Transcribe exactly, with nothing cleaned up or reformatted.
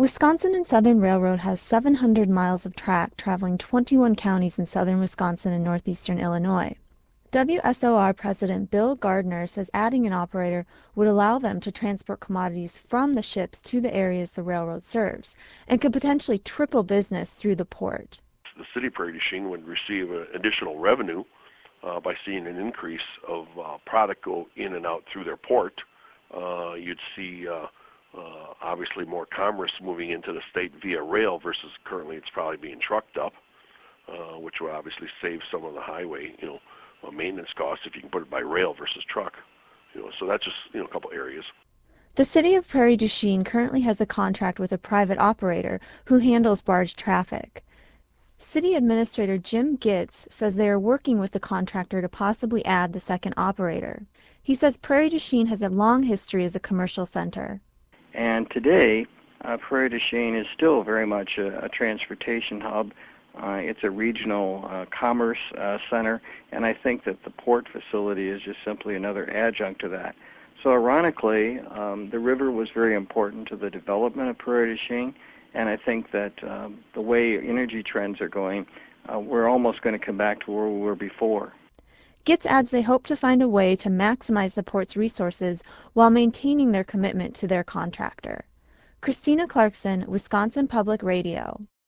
Wisconsin and Southern Railroad has seven hundred miles of track traveling twenty-one counties in southern Wisconsin and northeastern Illinois. W S O R President Bill Gardner says adding an operator would allow them to transport commodities from the ships to the areas the railroad serves and could potentially triple business through the port. The city of Prairie du Chien would receive uh, additional revenue uh, by seeing an increase of uh, product go in and out through their port. Uh, you'd see uh, uh, obviously more commerce moving into the state via rail versus currently it's probably being trucked up, uh, which would obviously save some of the highway, you know, uh, maintenance costs if you can put it by rail versus truck. You know, so that's just, you know, a couple areas. The city of Prairie du Chien currently has a contract with a private operator who handles barge traffic. City Administrator Jim Gitz says they are working with the contractor to possibly add the second operator. He says Prairie du Chien has a long history as a commercial center. And today, uh, Prairie du Chien is still very much a, a transportation hub. Uh, it's a regional uh, commerce uh, center, and I think that the port facility is just simply another adjunct to that. So ironically, um, the river was very important to the development of Prairie du Chien, and I think that um, the way energy trends are going, uh, we're almost going to come back to where we were before. Gitz adds they hope to find a way to maximize the port's resources while maintaining their commitment to their contractor. Christina Clarkson, Wisconsin Public Radio.